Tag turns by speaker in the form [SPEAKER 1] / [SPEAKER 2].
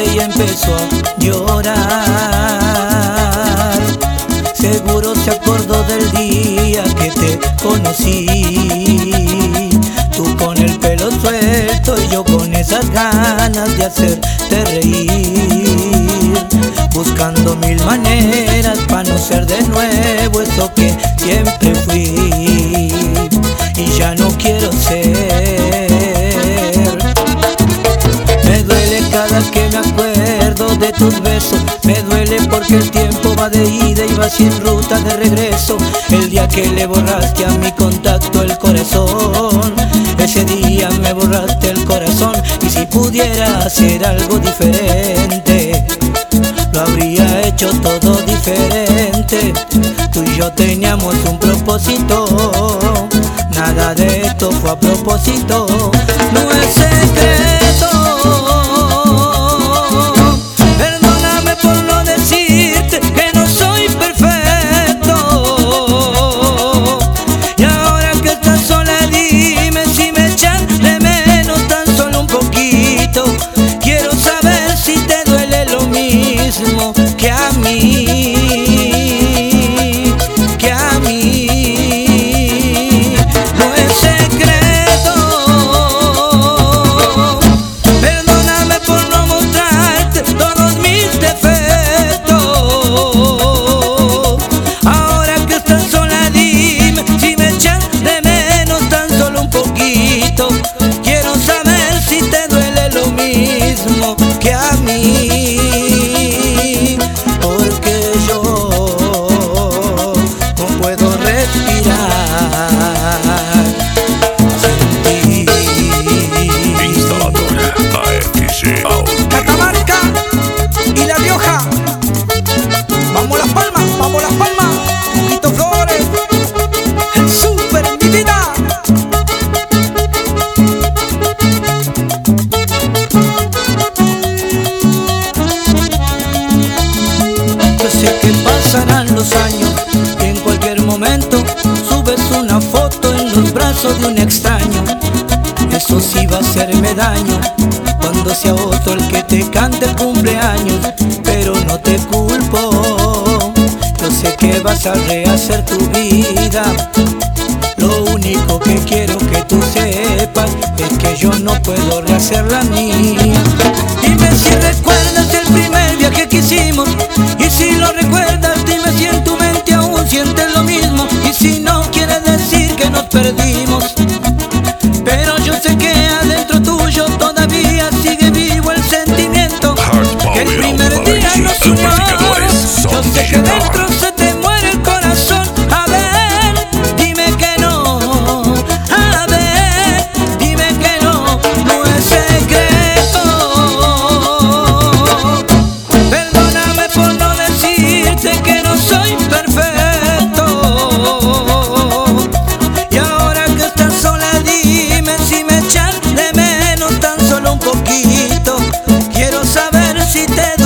[SPEAKER 1] y empezó a llorar. Seguro se acordó del día que te conocí, tú con el pelo suelto y yo con esas ganas de hacerte reír, buscando mil maneras para no ser de nuevo eso que siempre fui y ya no quiero ser. Me duele cada que me acuerdo de tus besos, me duele porque el tiempo va de ida y va sin ruta de regreso. El día que le borraste a mi contacto el corazón, ese día me borraste el corazón. Y si pudiera hacer algo diferente, lo habría hecho todo diferente. Tú y yo teníamos un propósito, nada de esto fue a propósito. No es secreto, perdóname por no decirte que no soy perfecto. Y ahora que estás sola dime si me echan de menos tan solo un poquito. Quiero saber si te duele lo mismo que a mí, que a mí. No es secreto, perdóname por no mostrarte todos mis defectos. Ahora que estás sola dime si me echan de menos tan solo un poquito. Quiero saber si te duele lo mismo que a mí, porque yo no puedo respirar sin ti.
[SPEAKER 2] Instaladora AFC Audio.
[SPEAKER 3] Catamarca y La Rioja. Vamos Las Palmas, vamos Las Palmas. Quito Flores, el super mi vida.
[SPEAKER 1] Yo sé que pasarán los años y en cualquier momento subes una foto en los brazos de un extraño. Eso sí va a hacerme daño cuando sea otro el que te cante el cumpleaños, pero no te culpo. Yo sé que vas a rehacer tu vida. Lo único que quiero que tú sepas es que yo no puedo rehacer la mía. Dime si recuerdas el primer viaje que hicimos, y si lo recuerdas dime si en tu mente aún sientes lo mismo, y si no quiere decir que nos perdimos. Pero yo sé que adentro tuyo todavía sigue vivo el sentimiento que el primer día nos unió. Yo sé que dentro se te muere el corazón. A ver, dime que no. A ver, dime que no. No es secreto. Perdóname por no decirte que no soy perfecto. Y ahora que estás sola dime si me echan de menos tan solo un poquito. Quiero saber si te